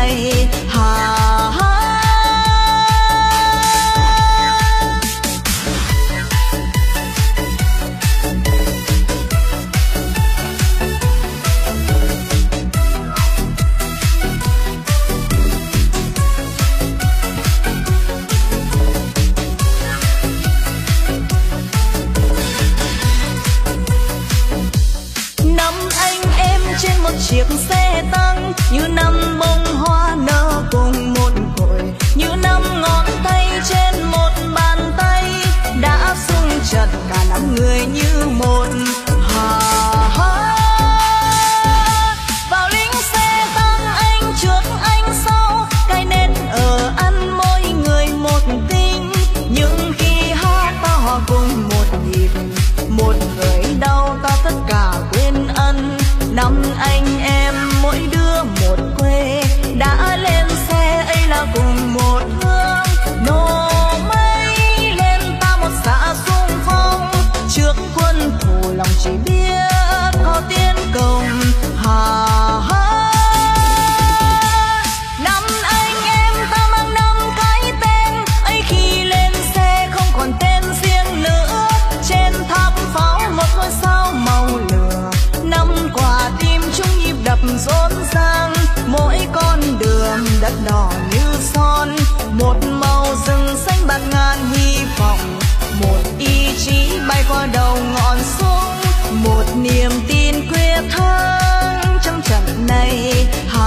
này. Chiếc xe tăng như năm bông hoa nở cùng một cội, như năm ngón tay trên một bàn tay đã xung chặt cả năm người như một. Vào lính xe tăng anh trước anh sau, cái nét ở ăn mỗi người một tình. Nhưng khi hát ta hòa cùng một nhịp, một người đau ta tất cả quên ân. Năm anh em mỗi đứa một quê, đã lên xe ấy là cùng một hướng. Nổ mây lên ta một xã xung phong, trước quân thù lòng chỉ biết có tiến công. Năm anh em ta mang năm cái tên, ấy khi lên xe không còn tên riêng nữa. Trên tháp pháo một ngôi sao màu lửa, năm quả tim chung nhịp đập rộn ràng. Mỗi con đường đất đỏ như son, một màu rừng xanh bạt ngàn hy vọng. Một ý chí bay qua đầu ngọn súng, một niềm tin quyết thắng trong trận này.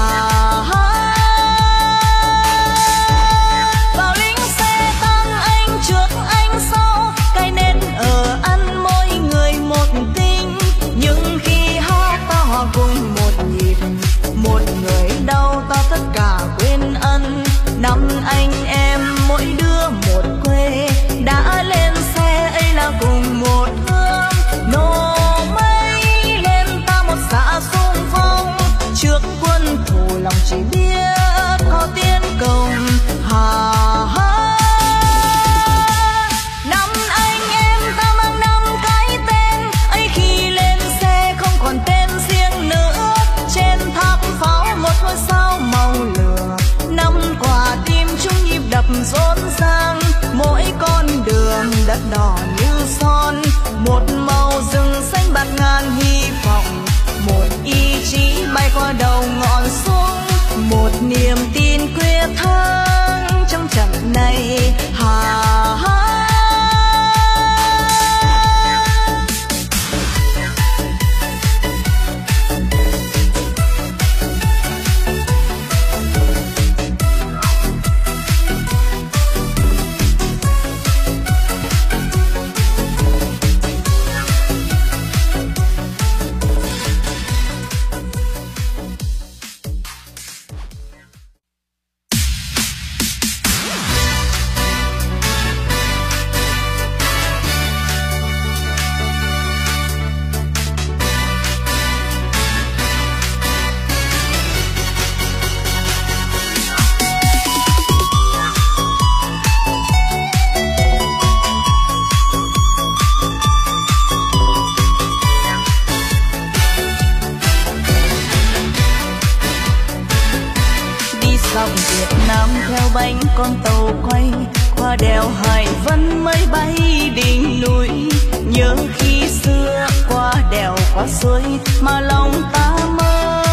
Vào lính xe tăng anh trước anh sau, cái nét ở ăn mỗi người một tình. Nhưng khi hát ta hòa cùng một nhịp, một người đau ta tất cả quên ân. Năm anh em mỗi đứa một quê, đã lên xe ấy là cùng một hướng. Nổ mây lên ta một xã xung phong, trước quân thù lòng chỉ biết có tiến công. Năm anh em ta mang năm cái tên, ấy khi lên xe không còn tên riêng nữa. Trên tháp pháo một ngôi sao màu lửa, năm quả tim chung nhịp đập rộn ràng. Mỗi con đường đất đỏ như son, một màu rừng xanh bạt ngàn hy vọng. Một ý chí bay qua đầu ngọn súng, một niềm tin quyết thắng trong trận này. Theo bánh con tàu quay qua đèo Hải Vân mới bay đỉnh núi. Nhớ khi xưa qua đèo qua suối mà lòng ta mơ,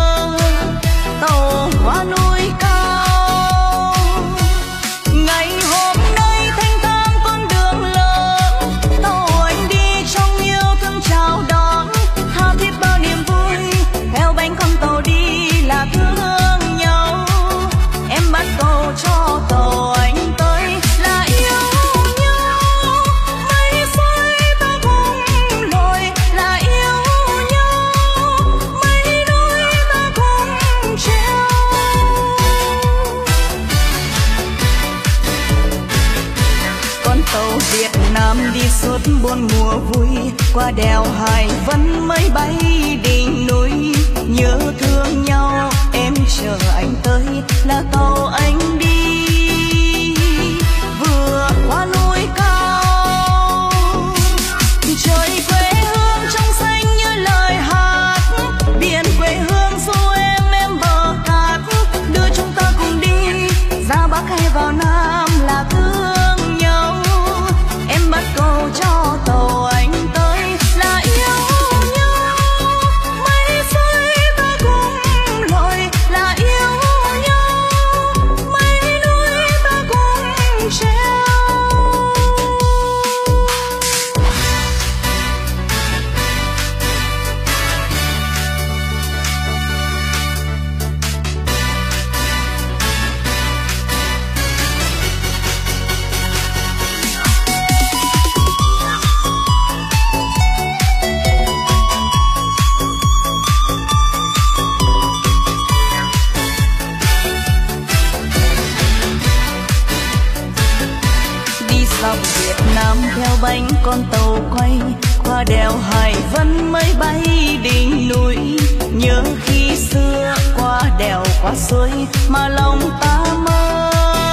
tàu qua núi cao. Ngày hôm nay thanh thang con đường lớn, tàu anh đi trong yêu thương chào đón. Tha thiết bao niềm vui, theo bánh con tàu đi là thương nhau. Em bắt cầu cho tàu anh tới là yêu nhau, mây rơi ta cùng lội là yêu nhau, mây đôi ta cùng treo. Con tàu Việt Nam đi suốt 4 mùa vui, qua đèo Hải Vân mới bay đỉnh núi. Nhớ thương nhau em chờ anh tới là tàu anh đi, vừa qua núi cao. Trời quê hương trong xanh như lời hát, biển quê hương du em bờ cát, đưa chúng Việt Nam theo bánh con tàu quay qua đèo Hải Vân mới bay đỉnh núi. Nhớ khi xưa qua đèo qua suối mà lòng ta mơ,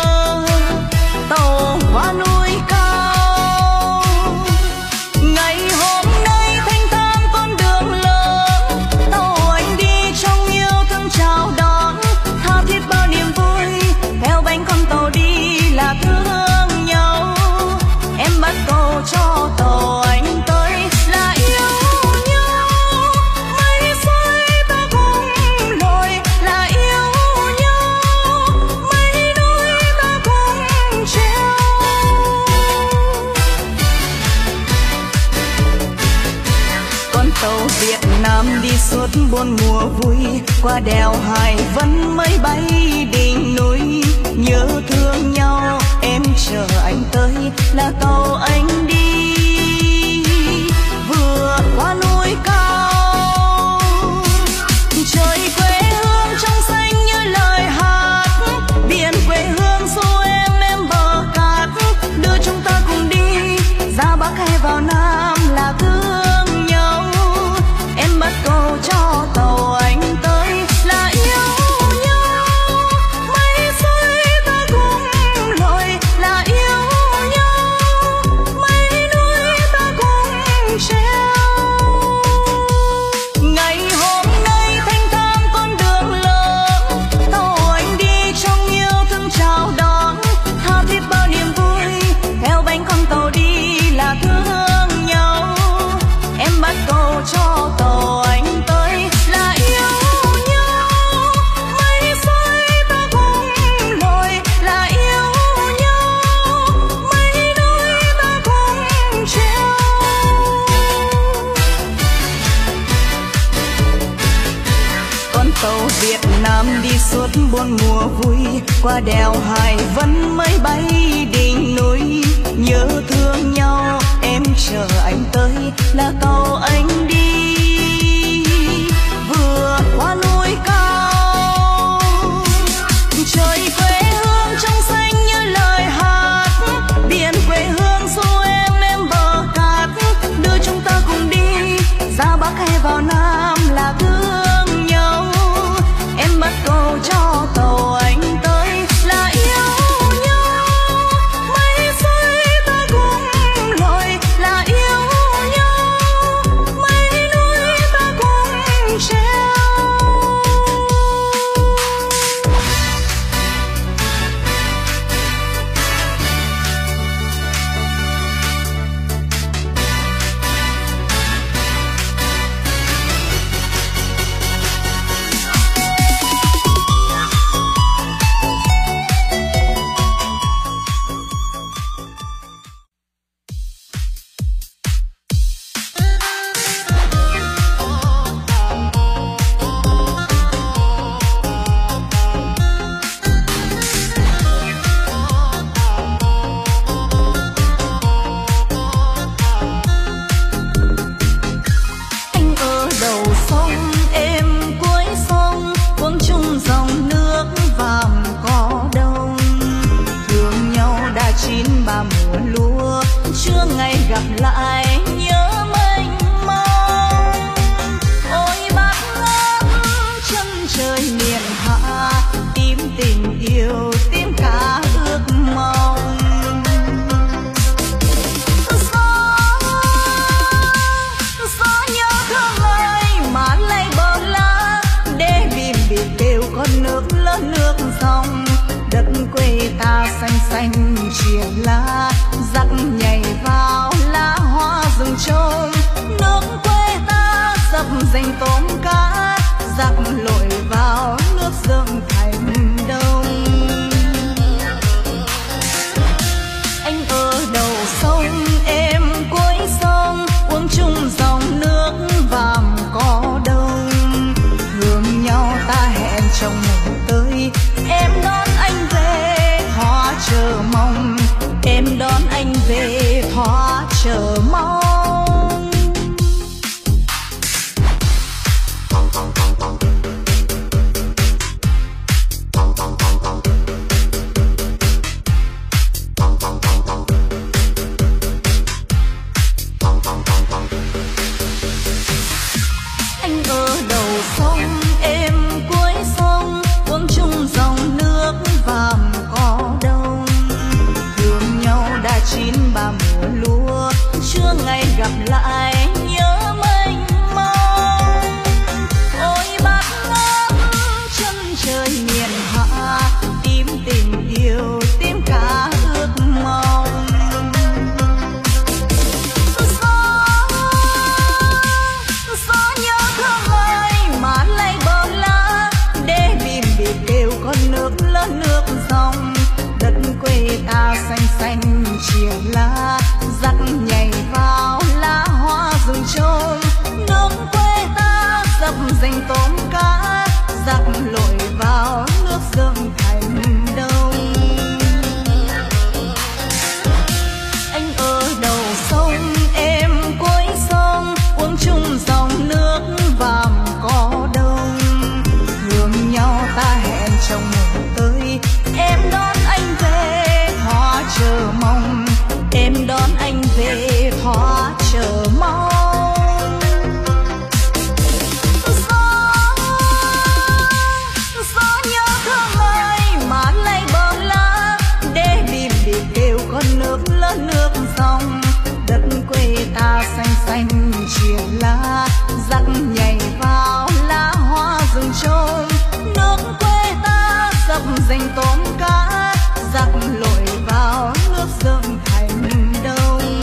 tàu qua núi cao. Ngày hôm nay thanh thang con đường lớn, tàu anh đi trong yêu thương chào đón. Tha thiết bao niềm vui, theo bánh con tàu đi là thương nhau. Em bắt cầu cho tàu anh tới là yêu nhau. Mây xôi ta cùng lội là yêu nhau. Mây núi ta cùng treo. Con tàu Việt Nam đi suốt bốn mùa vui, qua đèo Hải Vân mới bay đỉnh núi. Nhớ thương nhau em chờ anh tới là tàu anh đi, vừa qua núi cao. Trời quê hương trong xanh như lời hát, biển quê hương du em bờ cát. Đưa chúng ta cùng đi ra Bắc hay vào Nam là thương nhau. Em bắt cầu cho tàu anh tới là yêu nhau. Mây xôi ta cùng lội là yêu nhau. Mây núi ta cùng treo. Ngày hôm nay thanh thang con đường lớn, tàu anh đi trong yêu thương chào đón. Tha thiết bao niềm vui, theo bánh con tàu đi là thương nhau. Em bắt cầu cho tàu anh tới là yêu nhau. Mây xôi ta cùng lội là yêu nhau. Mây núi ta cùng treo. Con tàu Việt Nam đi suốt bốn mùa vui, qua đèo Hải Vân mới bay đỉnh núi. Nhớ thương nhau em chờ anh tới là tàu anh đi, vừa qua núi cao. Trời quê hương trong xanh như lời hát, biển quê hương du em bờ cát. Đưa chúng ta cùng đi ra Bắc hay vào Nam là thương nhau. Em bắt cầu cho tàu anh tới là yêu nhau. Mây xôi ta cùng lội là yêu nhau. Mây núi ta cùng treo. Anh ở đầu sông em cuối sông, cuốn chung dòng nước vàm cỏ đông. Thương nhau đã chín ba mùa lúa, chưa ngày gặp lại nhớ mênh mông. Ôi bát ngát chân trời miền hạ, tím tình yêu tím cả ước mong. Gió nhớ thương ai mà lay bờ lá, để bìm bìm kêu con nước lớn nước dòng. Đất quê ta xanh xanh triền lá, giặc nhảy vào lá hoa rừng trôm. Nước quê ta dập dành tôm cá, giặc lội vào nước dựng thành đông. Anh ở đầu sông em cuối sông, uống chung dòng nước vàm cỏ đông. Thương nhau ta hẹn trong mùa tới, em đón anh về khó chờ mong. Em đón lúa, chưa ngày gặp lại nhớ mênh mông. Ôi bát ngát chân trời miền hạ, tím tình yêu tím cả ước mong. Gió nhớ thương ai mà lay bờ lá, để bìm bịp kêu con nước lớn nước dòng. Đất quê ta xanh xanh chia lá, dắt nhảy vào lá hoa rừng trôm. Nước quê ta dập dành tôm cá, dắt lội vào nước dâng thành đông. Anh ở đầu sông em cuối sông, uống chung dòng nước vàm cỏ đông. Thương nhau ta hẹn trong mùa tới, em đón anh về thỏa chờ mong. Em đón anh về thỏa chờ mong. Gió nhớ thương ai mà lay bờ lá, để bìm bịp kêu con nước lớn nước dòng. Đất quê ta xanh xanh chia lá, dắt nhảy vào lá hoa rừng trôm. Nước quê ta dập dành tôm cá, dắt lội vào nước dâng thành đông.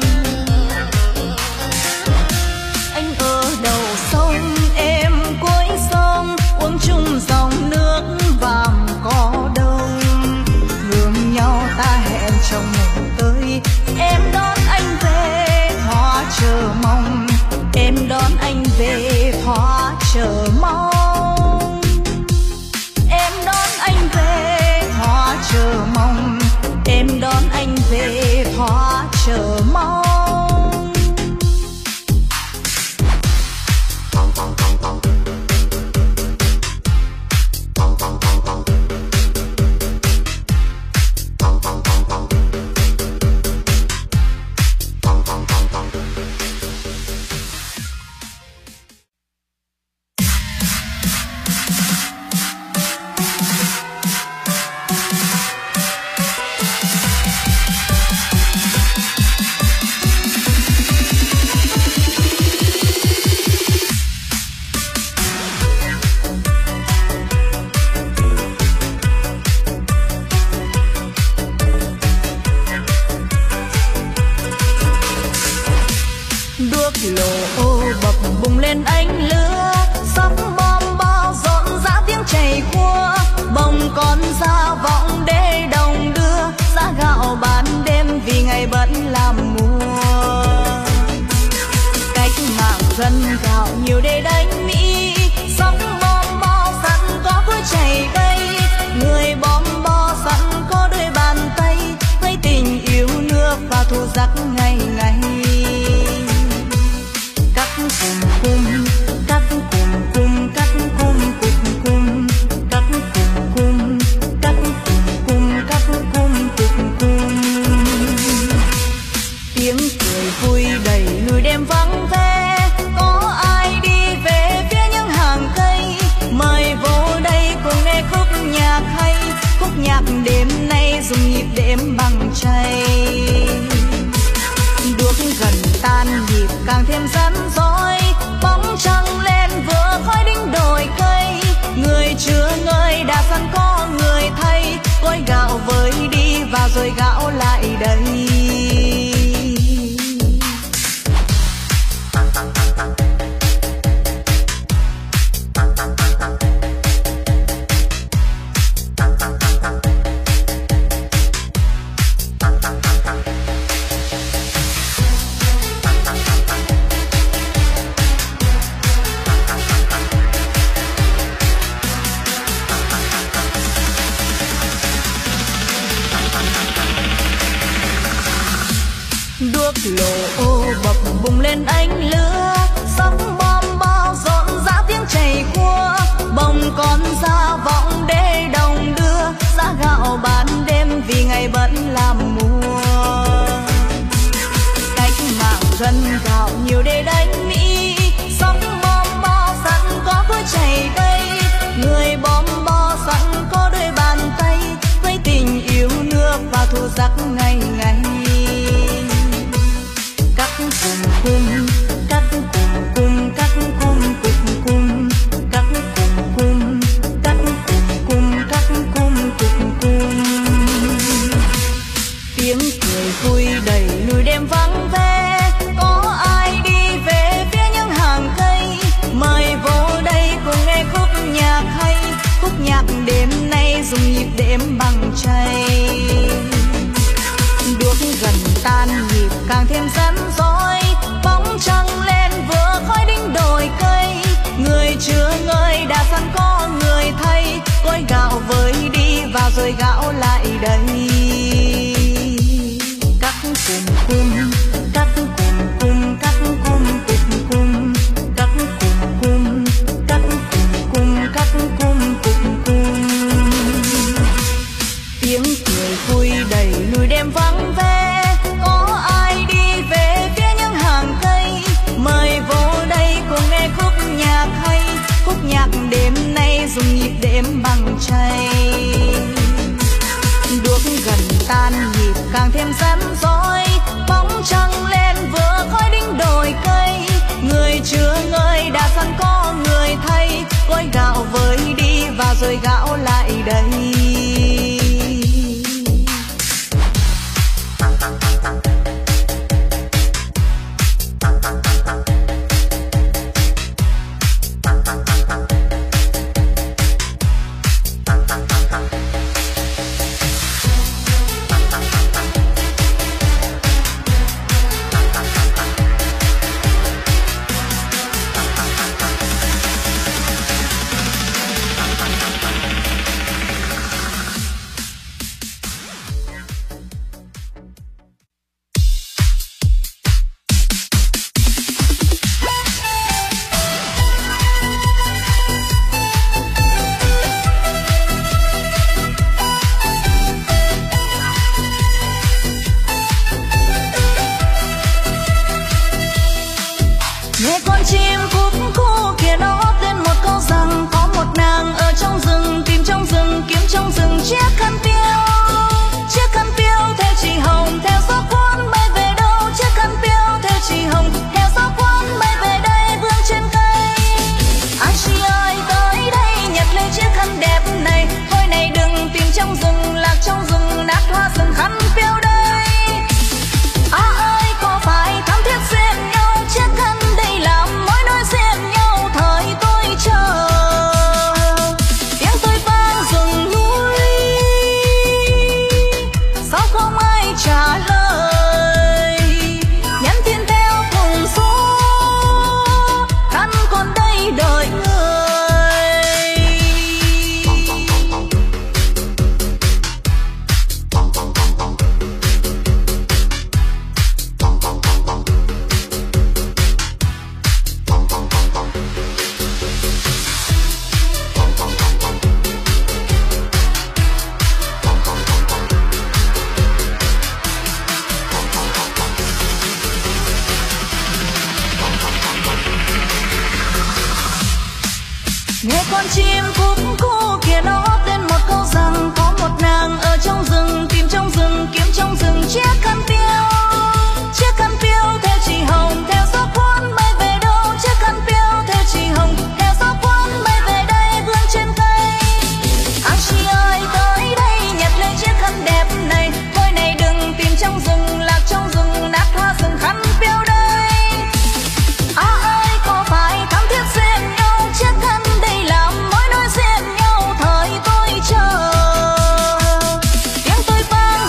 Anh ở đầu sông em cuối sông, uống chung dòng nước vàm cỏ đông. Thương nhau ta hẹn trong mùa tới, em đón anh về thỏa chờ mong. Em đón anh về thỏa chờ mong. Em đón anh về thỏa chờ mong. Em đón anh về thỏa chờ mong. Lộ bập bùng lên ánh lửa, sắp bom bao rộn rã tiếng chảy cua. Bồng con ra vọng để đồng đưa, giá gạo ban đêm vì ngày bận làm mùa. Cách mạng dân gạo nhiều để đánh Mỹ, sóng bom bao sẵn có cuối chảy cây. Người bom bo sẵn có đôi bàn tay, với tình yêu nước và thù giặc ngày ngày. Cắt cùng cung, cắt cùng cung, cắt cung cùng cung, cắt cùng cung, cắt cùng cung, cắt cung cùng cung. Tiếng cười vui đầy núi đêm vắng ve, có ai đi về phía những hàng cây. Mời vô đây cùng nghe khúc nhạc hay, khúc nhạc đêm nay dùng nhịp đêm bằng chay. Đuốc gần tan nhịp càng thêm rắn rối, bóng trăng lên vừa khói đinh đồi cây. Người chưa ngơi đã sẵn có người thay, gói gạo với đi và rồi gạo lại đây. Đuốc lộ bập bùng lên ánh lửa, sóng bom bao rộn rã tiếng chảy cua. Bồng con ra vọng để đồng đưa, giá gạo ban đêm vì ngày bận làm mùa. Cách mạng dân gạo nhiều để đánh Mỹ, sóng bom bao sẵn có cuối chảy cây. Người bom bo sẵn có đôi bàn tay, với tình yêu nước và thù giặc ngày ngày. càng thêm rắn rối. Bóng trăng lên vừa khói đinh đồi cây, người chưa ngơi đã sẵn có người thay. Gói gạo với đi vào rồi gạo lại đây. Cắt cùng cung, cắt cùng cung, cắt cung cục cung, cắt cùng cung, cắt cùng cung, cắt cung cục cung. Tiếng cười vui đầy núi đêm vắng ve, có ai đi về phía những hàng cây. Mời vô đây cùng nghe khúc nhạc hay, khúc nhạc đêm nay dùng nhịp đêm bằng chay. Đuốc gần tan nhịp càng thêm rắn rối, bóng trăng lên vừa khói đinh đồi cây. Người chưa ngơi đã sẵn có người thay, gói gạo với đi vào rồi gạo lại đây. Nghe con chim cúc cu kia nó hót lên một câu rằng có một nàng ở trong rừng, tìm trong rừng kiếm trong rừng chiếc khăn piêu theo chị Hồng, theo gió cuốn bay về đâu. Chiếc khăn piêu theo chị Hồng, theo gió cuốn bay về đây vương trên cây. Ai chị ơi tới đây nhặt lấy chiếc khăn đẹp này, thôi này đừng tìm trong rừng, lạc trong rừng nát hoa rừng khăn piêu đây. Ơi có phải thắm thiết xuyên nhau chiếc khăn đây làm mối nối xuyên nhau thời tôi chờ. Tiếng tôi vang rừng núi sao không ai trả lời, nhắn tin theo cùng số khăn còn đây đợi người. Nghe con chim cúc cu kia nó hót lên một câu rằng có một nàng ở trong rừng, tìm trong rừng kiếm trong rừng chiếc khăn piêu theo chị Hồng, theo gió cuốn bay về đâu. Chiếc khăn piêu theo chị Hồng, theo gió cuốn bay về đây vươn trên cây. Ai chị ơi tới đây nhặt lấy chiếc khăn đẹp này, thôi này đừng tìm trong rừng, lạc trong rừng nát hoa rừng khăn piêu đây. Ơi có phải thắm thiết xuyên nhau chiếc khăn đây làm mối nối xuyên nhau thời tôi chờ. Tiếng tôi vang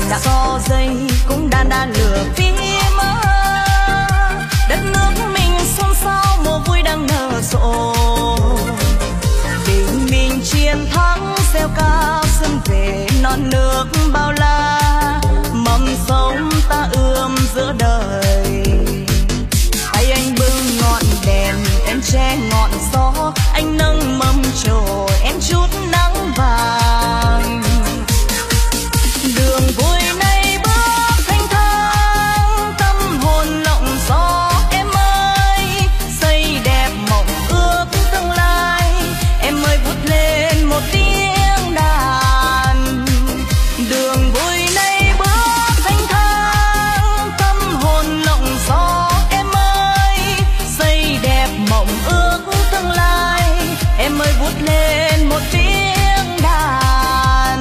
đã có dây cũng đan đan lửa phía mơ. Đất nước mình xôn xao mùa vui đang nở rộ. Tình mình chiến thắng gieo ca xuân về non nước bao la. Mầm sống ta ươm giữa đời. Tay anh bưng ngọn đèn em che ngọn gió. Anh nâng mâm trầu em chút nắng vàng. Đường vui này bước thanh thang tâm hồn lộng gió em ơi. Xây đẹp mộng ước tương lai em ơi vút lên một tiếng đàn. Đường vui này bước thanh thang tâm hồn lộng gió em ơi. Xây đẹp mộng ước tương lai em ơi vút lên một tiếng đàn.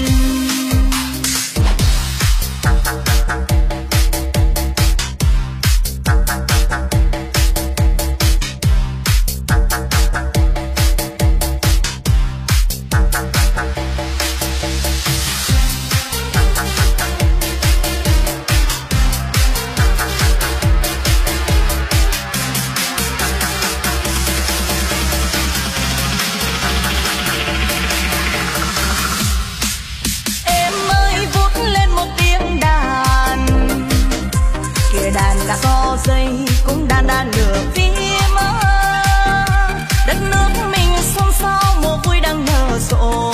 Đã có dây cũng đan đan lửa phía mơ. Đất nước mình xôn xao mùa vui đang nở rộ.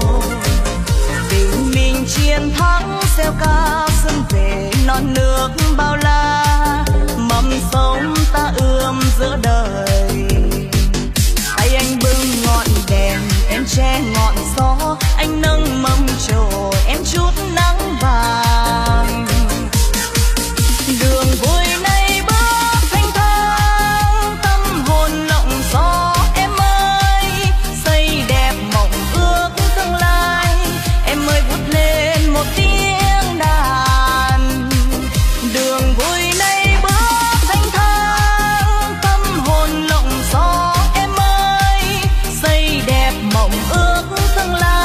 Tình mình chiến thắng gieo ca xuân về non nước bao la. Mầm sống ta ươm giữa đời. Tay anh bưng ngọn đèn em che ngọn gió. Anh nâng mâm trầu em chút nắng vàng. Đường vui này bước thanh thang tâm hồn lộng gió em ơi. Xây đẹp mộng ước tương lai em ơi vút lên một tiếng đàn. Đường vui này bước thanh thang tâm hồn lộng gió em ơi. Xây đẹp mộng ước tương lai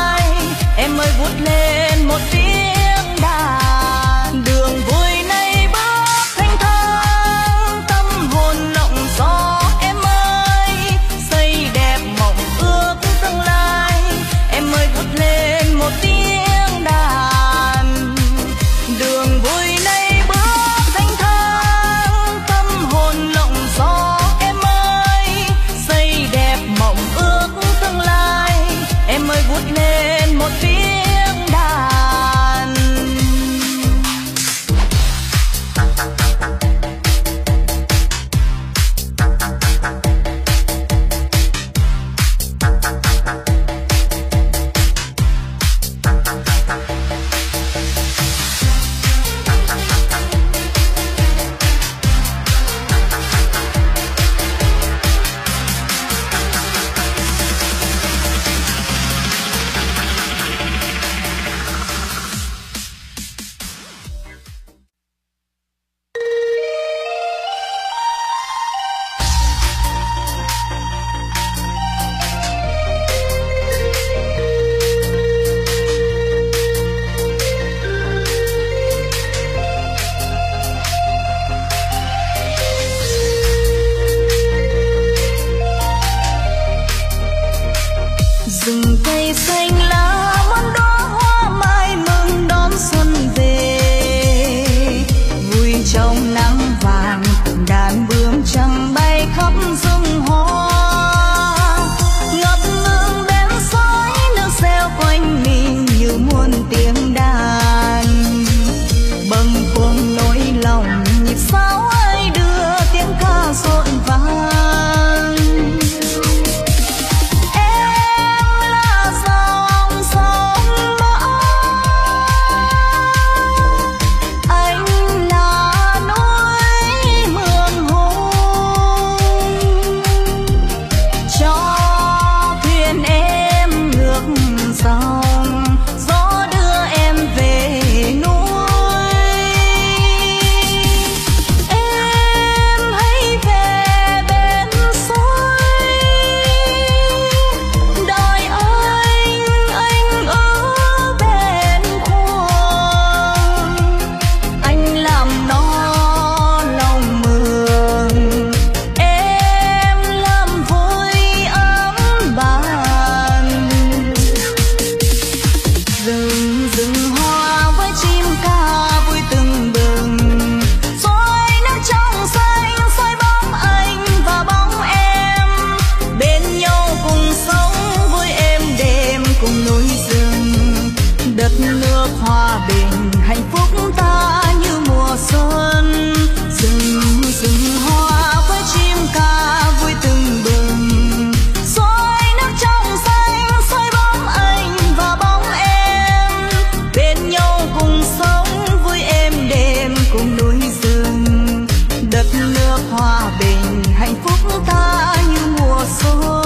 bình hạnh phúc ta như mùa xuân. Rừng rừng hoa với chim ca vui tưng bừng, xoay nước trong xanh xoay bóng anh và bóng em, bên nhau cùng sống vui êm đềm cùng núi rừng. Đất nước hòa bình hạnh phúc ta như mùa xuân.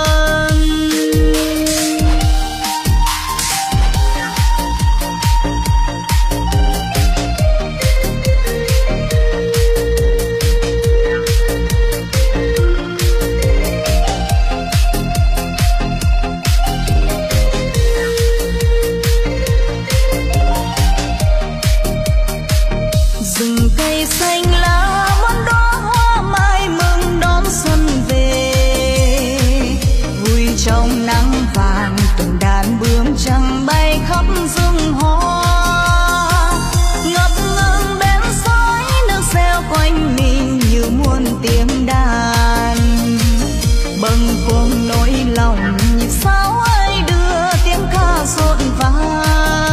Rừng cây xanh lá muôn đóa hoa mai mừng đón xuân về, vui trong nắng vàng từng đàn bướm trắng bay khắp rừng hoa. Ngập ngừng bên sói nước reo quanh mình như muôn tiếng đàn, bâng khuâng nỗi lòng nhịp sáo ấy đưa tiếng ca rộn vang.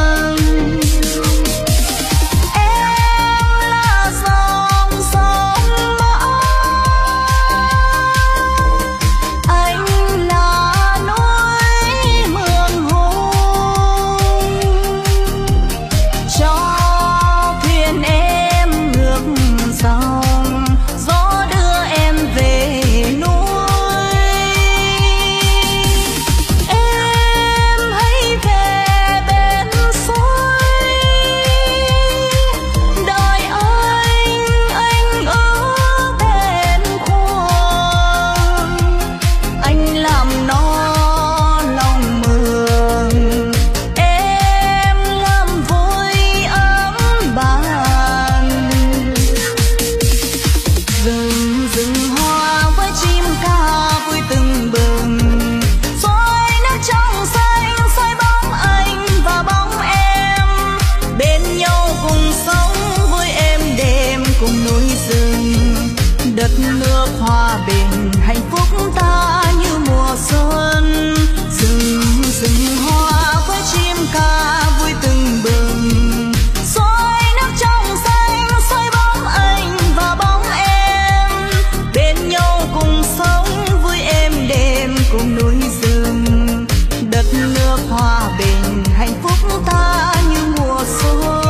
Đất nước hòa bình hạnh phúc ta như mùa xuân. Rừng rừng hoa với chim ca vui tưng bừng, xoay nước trong xanh xoay bóng anh và bóng em, bên nhau cùng sống vui êm đềm cùng núi rừng. Đất nước hòa bình hạnh phúc ta như mùa xuân.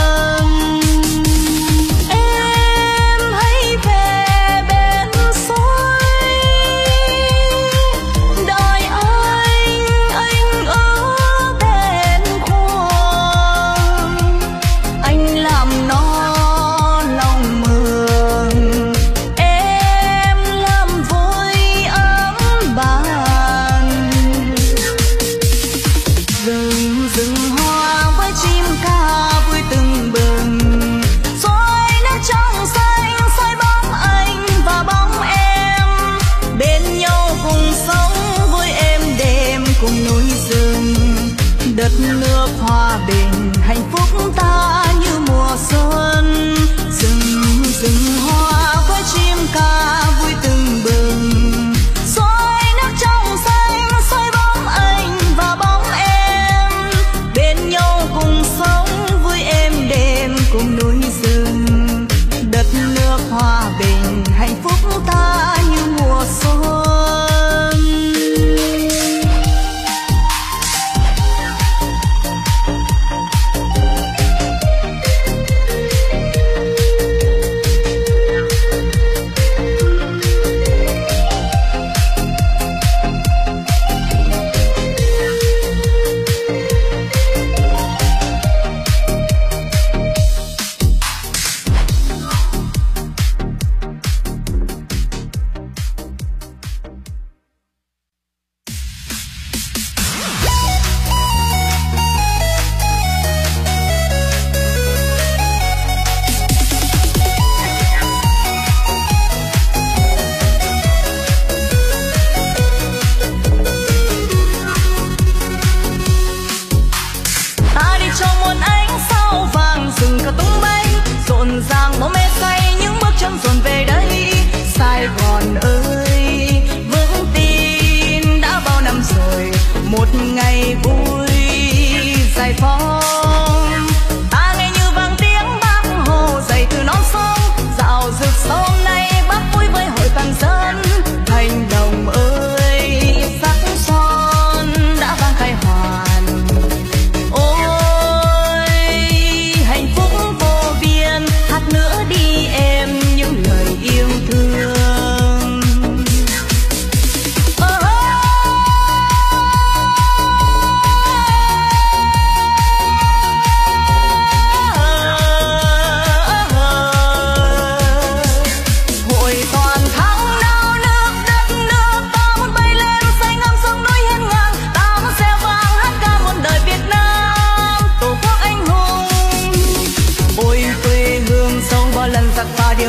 Đất nước hòa bình hạnh phúc ta như mùa xuân. Rừng rừng hoa với chim ca vui tưng bừng, xoay nước trong xanh xoay bóng anh và bóng em, bên nhau cùng sống vui êm đềm cùng núi rừng. Đất nước hòa bình hạnh phúc ta như mùa xuân.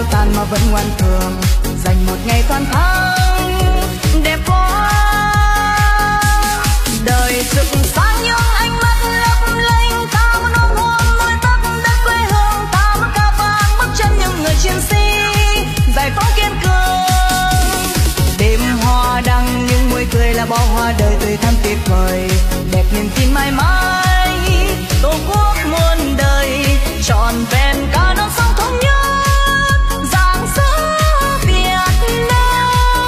điều tàn mà vẫn ngoan cường, dành một ngày toàn thắng đẹp quá. Đời rực sáng những ánh mắt lấp lánh, ta muốn ôm hôn môi tóc đất quê hương, ta muốn ca vang bước chân những người chiến sĩ giải phóng kiên cường. Đêm hoa đăng những môi cười là bó hoa đời tươi thắm tuyệt vời, đẹp niềm tin mãi mãi tổ quốc muôn đời trọn vẹn cả non sông thống nhất dạng dỡ Việt Nam.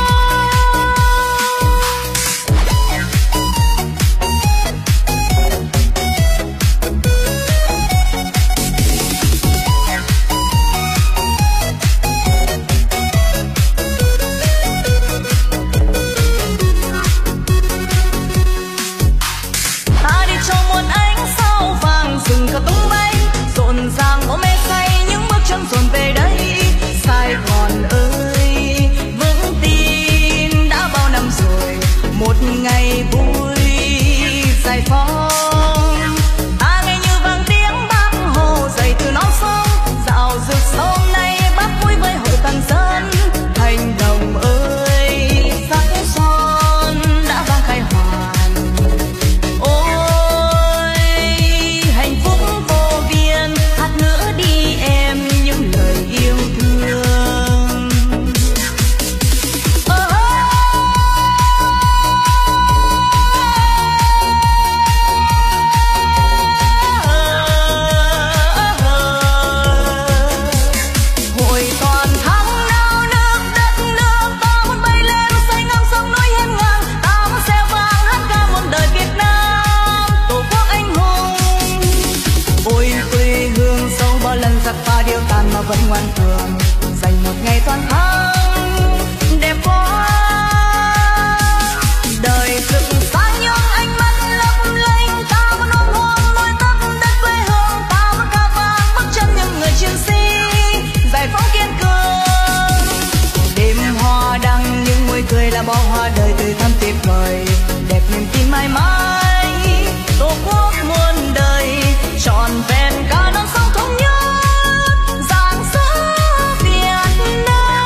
Ta đi trong một ánh sao vàng rừng cờ tung bay, rộn ràng bóng mê say những bước chân dồn về đây. Sài Gòn ơi vững tin đã bao năm rồi, một ngày vui giải phóng. Ta nghe như vang tiếng Bác Hồ dậy từ non sông, dạo rực sông nay Bác vui với hội toàn dân. Thành đồng ơi sắc son đã vang khai hoàn, ôi hạnh phúc vô biên, hát nữa đi em những lời yêu thương. Hội toàn thắng nao nước đất nước, ta muốn bay lên say ngang sông núi hiên ngang, ta muốn reo vang hát ca muôn đời Việt Nam tổ quốc anh hùng. Ôi quê hương sâu bao lần giặc phá điêu tàn mà vẫn ngoan cường, dành một ngày toàn thắng đẹp quá. Đời rực sáng những ánh mắt lấp lánh, ta muốn ôm hôn môi tóc đất quê hương, ta muốn ca vang bước chân những người chiến sĩ giải phóng kiên cường. Đêm hoa đăng những môi cười là bó hoa đời tươi thắm tuyệt vời, đẹp niềm tin mãi mãi tổ quốc muôn đời trọn vẹn cả non sông thống nhất dạng dỡ Việt Nam.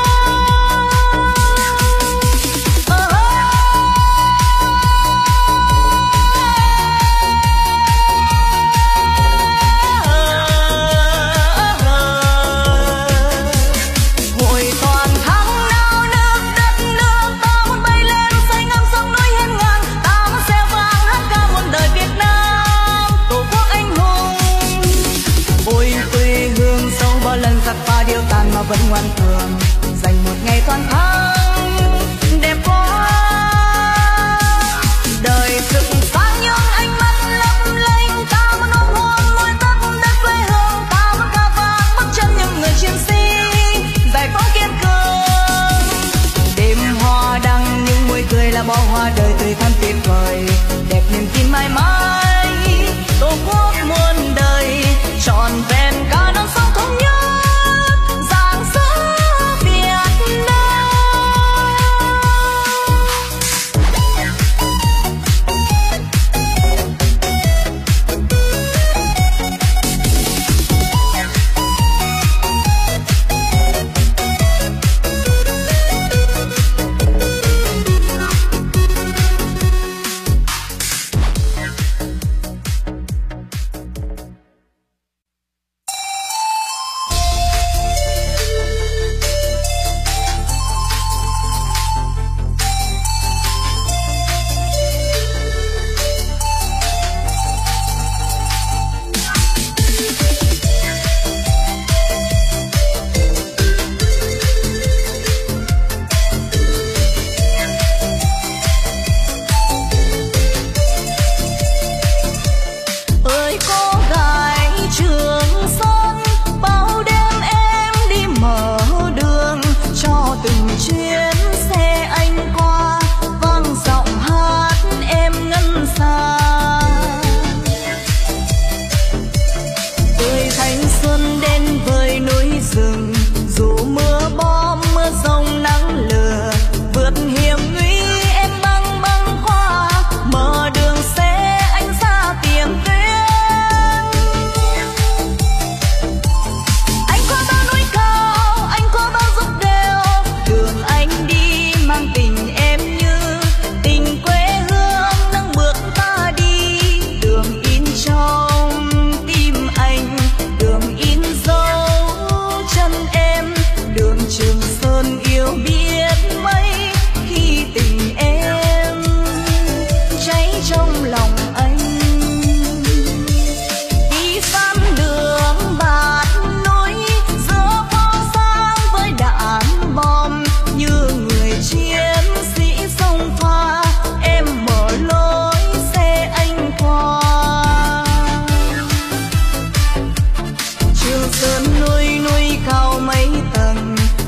Hội toàn thắng nao nước đất nước, ta muốn bay lên say ngang sông núi hiên ngang, ta muốn reo vang hát ca muôn đời Việt Nam tổ quốc anh hùng. Ôi quê hương sâu bao lần giặc phá điêu tàn mà vẫn ngoan cường, dành một ngày toàn thắng đẹp quá. Đời rực sáng những ánh mắt lấp lánh, ta muốn ôm hôn môi tóc đất quê hương, ta muốn ca vang bước chân những người chiến sĩ giải phóng kiên cường. Đêm hoa đăng những môi cười là bó hoa đời tươi thắm tuyệt vời, đẹp niềm tin mãi mãi tổ quốc muôn đời trọn vẹn cả non sông thống nhất dạng dỡ Việt Nam.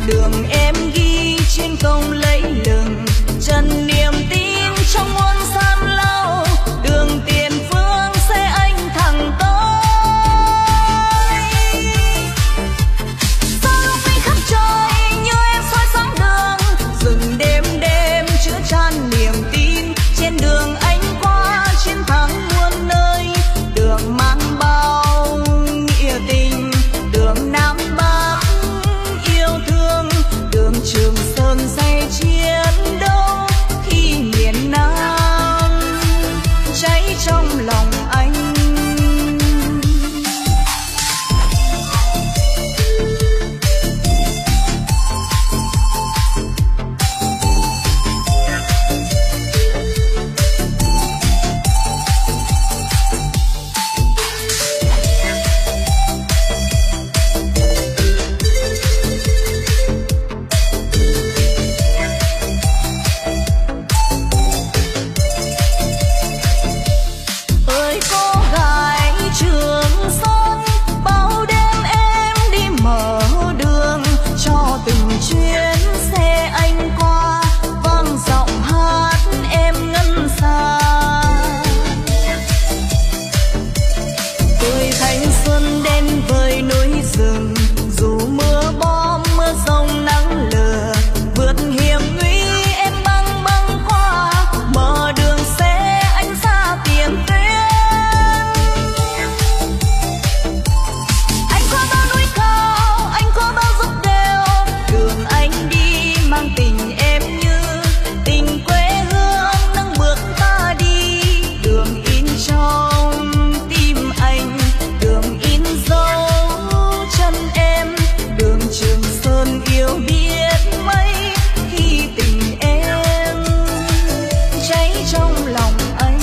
đường em ghi trên công lấy lừng, trần niềm tin trong muôn gian lao, đường tiền phương sẽ anh thẳng tới. Sao lúc đi khắp trời như em soi sáng đường, rừng đêm đêm chứa chan niềm tin, trên đường anh qua chiến thắng muôn nơi, đường mang bao nghĩa tình, đường Nam Bắc yêu thương, đường Trường Sơn say chiến đấu khi miền Nam cháy trong lòng anh. Ơi cô gái Trường Sơn, bao đêm em đi mở đường cho từng chuyến xe anh qua, vang giọng hát em ngân xa. Tuổi thanh xuân đến với núi rừng, dù mưa bom mưa rông nắng lửa, vượt hiểm nguy em băng băng qua, mở đường xe anh ra tiền tuyến. Anh qua bao núi cao, anh qua bao dốc đèo, đường anh đi mang tình em như tình quê hương nâng bước ta đi, đường in trong tim anh, đường in dấu chân em, đường Trường Sơn yêu biết mấy khi tình em cháy trong lòng anh.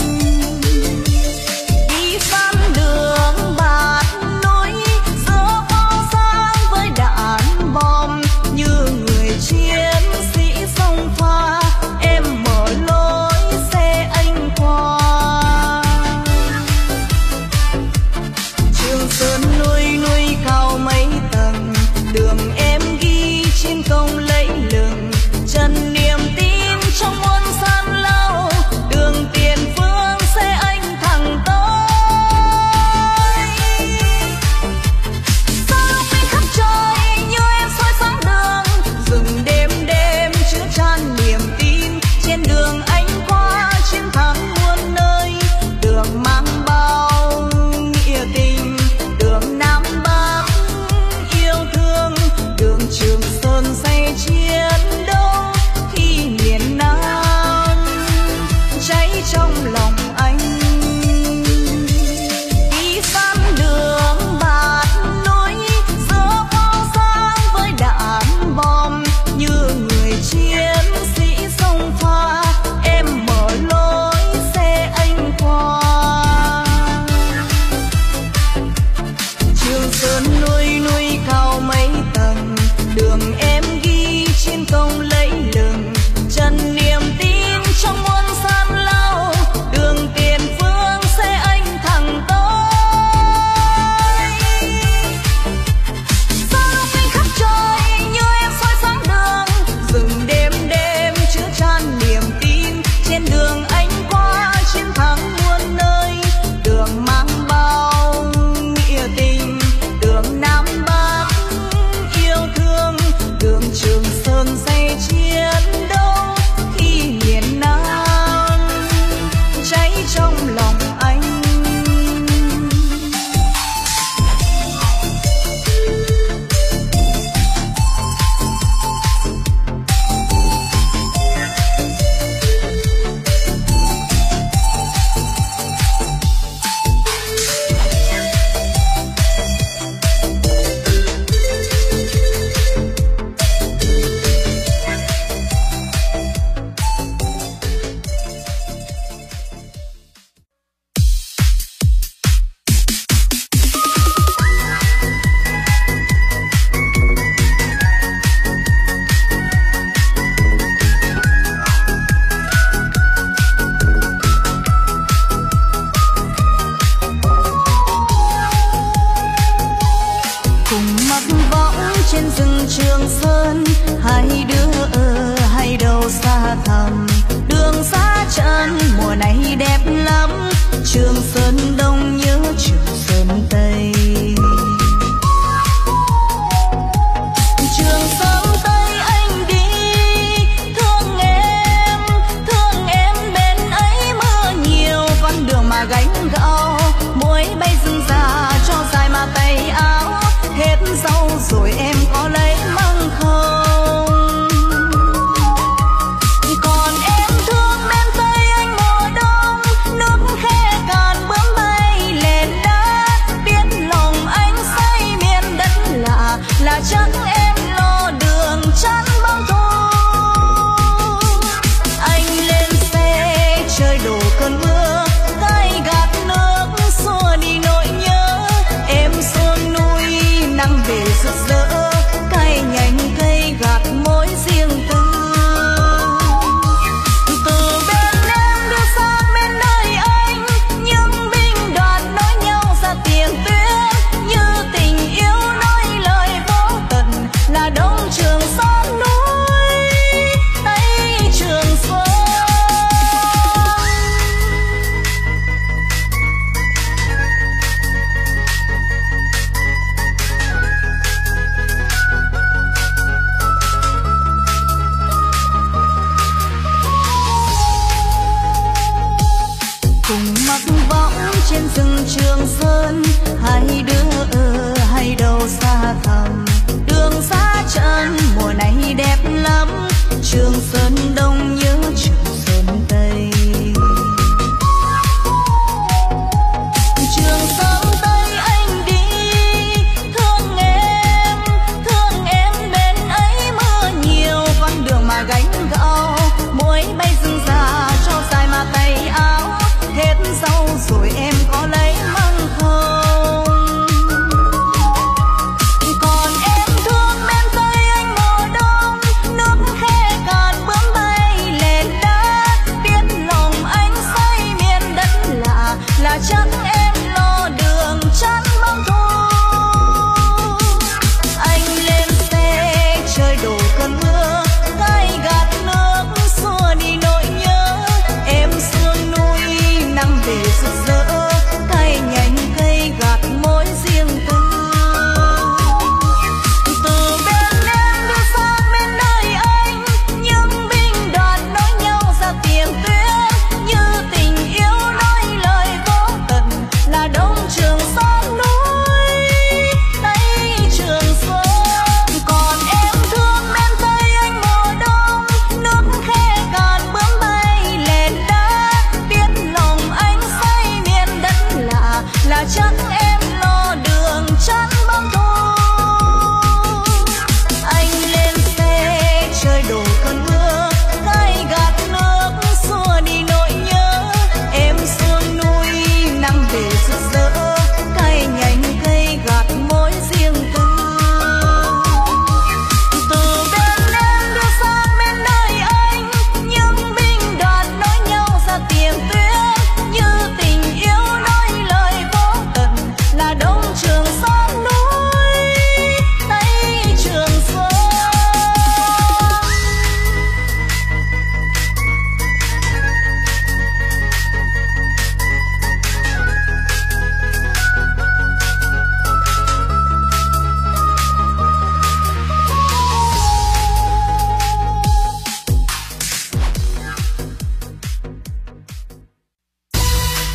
Đi san đường bạt núi giữa bao sáng với đạn bom, như người chiến sĩ sông pha em mở lối xe anh qua. Trường Sơn núi núi cao mấy tầng, đường em ghi trên công lấy lừng, trần niềm tin trong muôn gian lao, đường tiền phương sẽ anh thẳng tới. Sao lúc đi khắp trời như em soi sáng đường, rừng đêm đêm chứa chan niềm tin, trên đường anh qua chiến thắng muôn nơi, đường mang bao nghĩa tình, đường Nam Bắc yêu thương, đường Trường Sơn say chiến đấu khi miền Nam cháy trong lòng anh. Đi san đường bạt núi giữa bao sáng với đạn bom, như người chiến sĩ sông pha em mở lối xe anh qua. Trường Sơn núi núi cao mấy tầng, đường em ghi trên công lấy lừng, trần niềm tin trong muôn gian lao, đường tiền phương sẽ anh thẳng tới. Sao lúc đi khắp trời như em soi sáng đường, rừng đêm đêm chứa chan niềm tin, trên đường anh qua chiến thắng muôn nơi, đường mang bao nghĩa tình, đường hết rau rồi em có lấy măng không? Còn em thương men tây anh mùa đông, nước khe cạn bướm bay lên đá, biết lòng anh say miền đất lạ là chắc em lo đường chắn bóng thu. Anh lên xe chơi đổ cơn mưa, cay gạt nước xua đi nỗi nhớ, em xuôi núi nắng về rực rỡ.